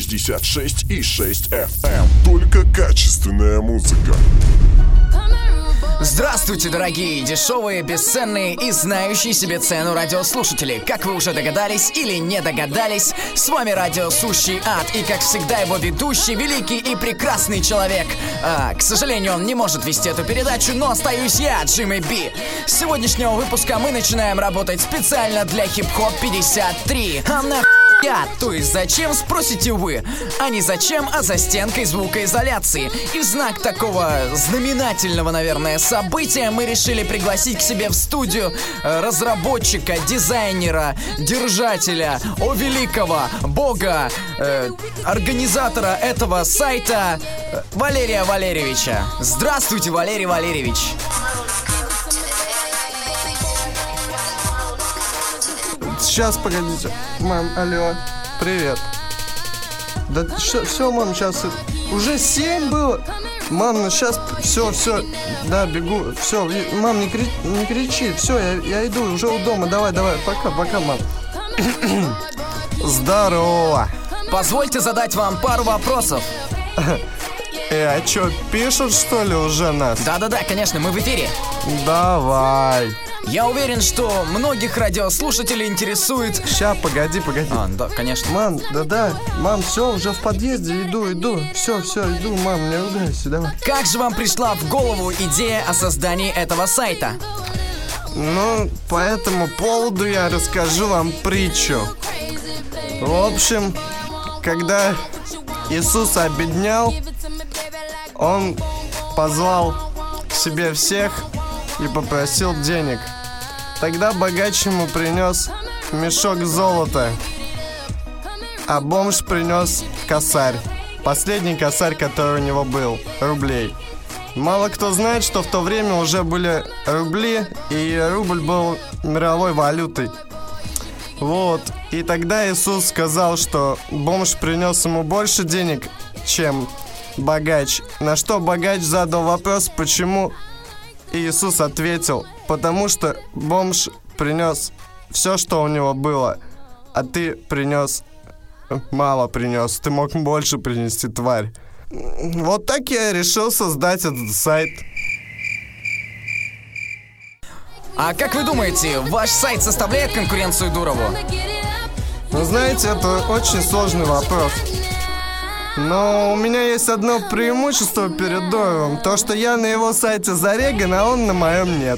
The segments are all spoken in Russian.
66,6 FM. Только качественная музыка. Здравствуйте, дорогие, дешевые, бесценные и знающие себе цену радиослушатели. Как вы уже догадались или не догадались, с вами радио Сущий Ад. И, как всегда, его ведущий, великий и прекрасный человек. К сожалению, он не может вести эту передачу, но остаюсь я, Джимми Би. С сегодняшнего выпуска мы начинаем работать специально для Хип-Хоп 53. То есть зачем, спросите вы? А не зачем, а за стенкой звукоизоляции. И в знак такого знаменательного, наверное, события мы решили пригласить к себе в студию разработчика, дизайнера, держателя, великого бога, организатора этого сайта Валерия Валерьевича. Здравствуйте, Валерий Валерьевич. Сейчас, погодите. Мам, алло, привет. Да все, мам, сейчас уже 7 было. Мам, ну сейчас все, да, бегу. Все, мам, не кричи. Все, я иду, уже у дома. Давай, пока, мам. Здорово. Позвольте задать вам пару вопросов. А что, пишут, что ли, уже нас? Да, конечно, мы в эфире. Давай. Я уверен, что многих радиослушателей интересует... Ща, погоди. Да, конечно. Мам, да, мам, все, уже в подъезде, иду. Все, иду, мам, не ругайся, давай. Как же вам пришла в голову идея о создании этого сайта? Ну, по этому поводу я расскажу вам притчу. В общем, когда Иисус обеднял, Он позвал к себе всех и попросил денег. Тогда богач ему принес мешок золота, а бомж принес косарь. Последний косарь, который у него был, рублей. Мало кто знает, что в то время уже были рубли, и рубль был мировой валютой. Вот. И тогда Иисус сказал, что бомж принес ему больше денег, чем богач. На что богач задал вопрос, почему. И Иисус ответил: потому что бомж принес все, что у него было, а ты мало принес. Ты мог больше принести, тварь. Вот так я решил создать этот сайт. А как вы думаете, ваш сайт составляет конкуренцию Дурову? Вы знаете, это очень сложный вопрос. Но у меня есть одно преимущество перед Дуровым. То, что я на его сайте зареган, а он на моем нет.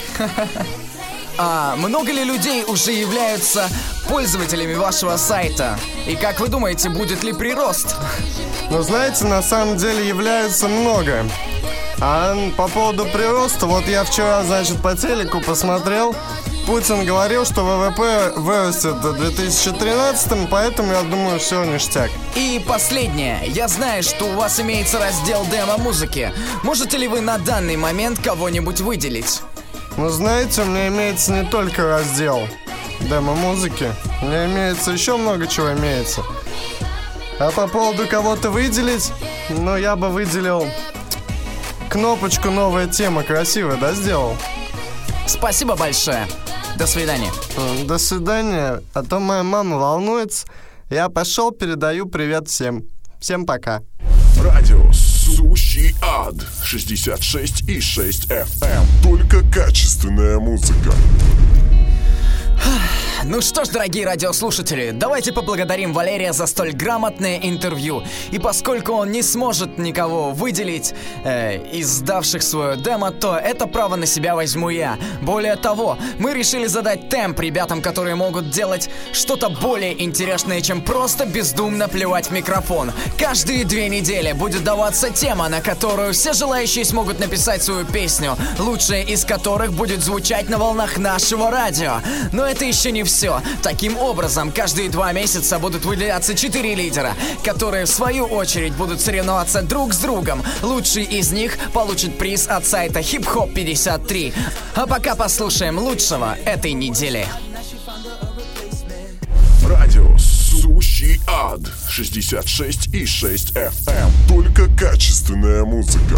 А много ли людей уже являются пользователями вашего сайта? И как вы думаете, будет ли прирост? Ну, знаете, на самом деле являются много. А по поводу прироста, вот я вчера, по телеку посмотрел. Путин говорил, что ВВП вырастет в 2013-м, поэтому я думаю, все ништяк. И последнее. Я знаю, что у вас имеется раздел демо-музыки. Можете ли вы на данный момент кого-нибудь выделить? Ну, знаете, у меня имеется не только раздел демо-музыки. У меня имеется еще много чего имеется. А по поводу кого-то выделить, ну, я бы выделил кнопочку «Новая тема». Красиво, да, сделал? Спасибо большое. До свидания. До свидания. А то моя мама волнуется. Я пошел, передаю привет всем. Всем пока. Радио Сущий Ад 66,6 FM. Только качественная музыка. Ну что ж, дорогие радиослушатели, давайте поблагодарим Валерия за столь грамотное интервью. И поскольку он не сможет никого выделить из сдавших свое демо, то это право на себя возьму я. Более того, мы решили задать темп ребятам, которые могут делать что-то более интересное, чем просто бездумно плевать в микрофон. Каждые 2 недели будет даваться тема, на которую все желающие смогут написать свою песню, лучшая из которых будет звучать на волнах нашего радио. Но это еще не все. Таким образом, каждые 2 месяца будут выделяться 4 лидера, которые в свою очередь будут соревноваться друг с другом. Лучший из них получит приз от сайта Hip-Hop 53. А пока послушаем лучшего этой недели. Радио Сущий Ад 66,6 FM. Только качественная музыка.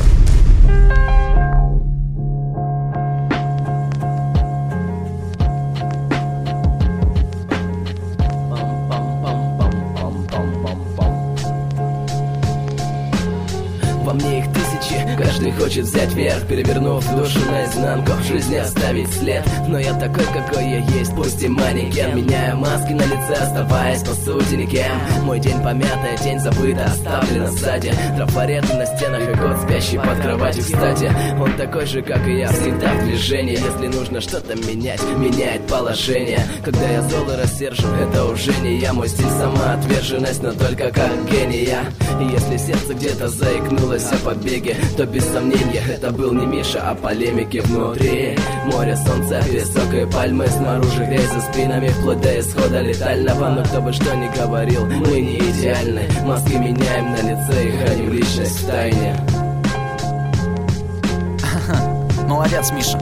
во мне их тысячи. Каждый хочет взять верх, перевернув душу наизнанку, в жизни оставить след. Но я такой, какой я есть, пусть и манекен. Меняю маски на лице, оставаясь по сути никем. Мой день помятая, тень забыта, оставлена сзади. Трафареты на стенах и кот, спящий под кроватью. Кстати, он такой же, как и я, всегда в движении. Если нужно что-то менять, меняет положение. Когда я зол и рассержен, это уже не я. Мой стиль самоотверженность, но только как гения. И если сердце где-то заикнулось о побеге, то без сомнения это был не Миша, а полемики внутри. Море, солнце, песок и пальмы, снаружи грязь за спинами, вплоть до исхода летального. Но кто бы что ни говорил, мы не идеальны. Маски меняем на лице и храним личность в тайне. Молодец, Миша.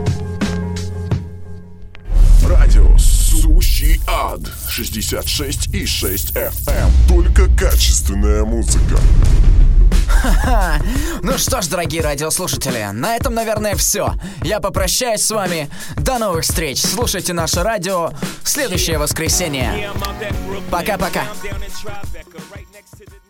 Радио Сущий ад 66,6 FM. Только качественная музыка. Ха-ха. Ну что ж, дорогие радиослушатели, на этом, наверное, все. Я попрощаюсь с вами. До новых встреч. Слушайте наше радио в следующее воскресенье. Пока-пока.